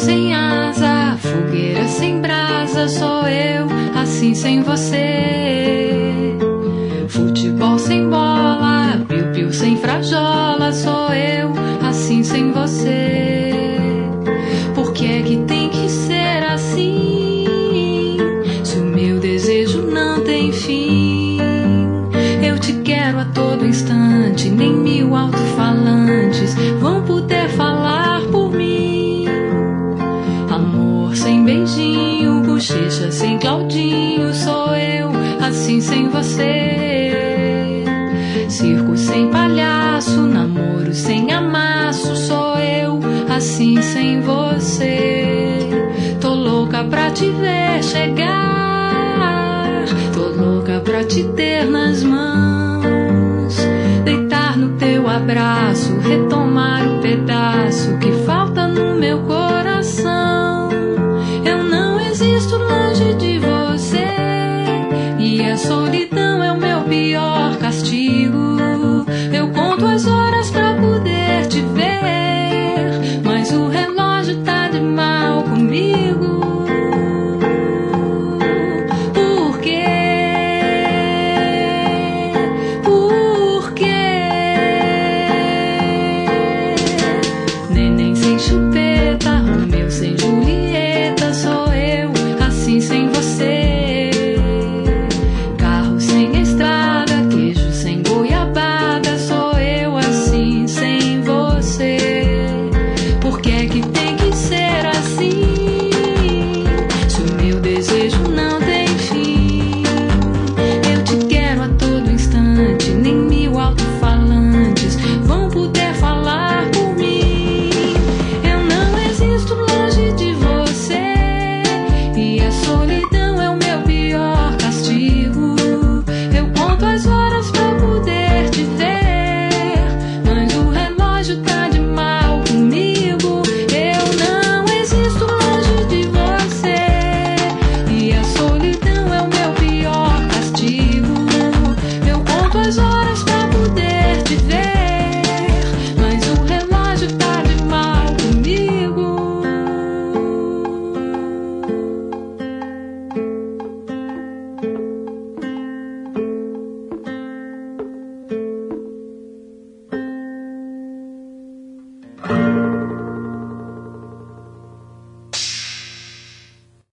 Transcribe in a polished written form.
sem asa, fogueira sem brasa, sou eu, assim sem você. Futebol sem bola, piu-piu sem frajola, sou eu, assim sem você. Por que é que tem que ser assim? Se o meu desejo não tem fim. Eu te quero a todo instante, nem 1000 alto-falantes vão poder falar por mim. Amor sem beijinho, bochecha sem Claudinho, sou eu, assim sem você. Circo sem palhaço, namoro sem amasso, sou eu, assim sem você. Tô louca pra te ver chegar, tô louca pra te ter nas mãos, deitar no teu abraço, retomar o pedaço que falta no meu coração. Eu não existo longe de você, e a solidão é o meu pior castigo. Eu conto as horas pra poder te ver, mas o relógio tá de mal comigo. Por quê? Por quê? Neném sem chupeta, Romeu sem Julieta, sou eu, assim sem você. Carro sem estrada, queijo sem goiabada, sou eu, assim sem você. Por que é que tem que ser assim? Se o meu desejo não tem fim. Eu te quero a todo instante, nem 1000 alto-falantes vão poder falar por mim. Eu não existo longe de você, e a solidão é o meu pior castigo. Eu conto as horas pra poder te ver, mas o relógio tá de mal comigo. Eu não existo longe de você, e a solidão é o meu pior castigo. Eu conto as horas pra poder te ver, mas o relógio tá de mal comigo.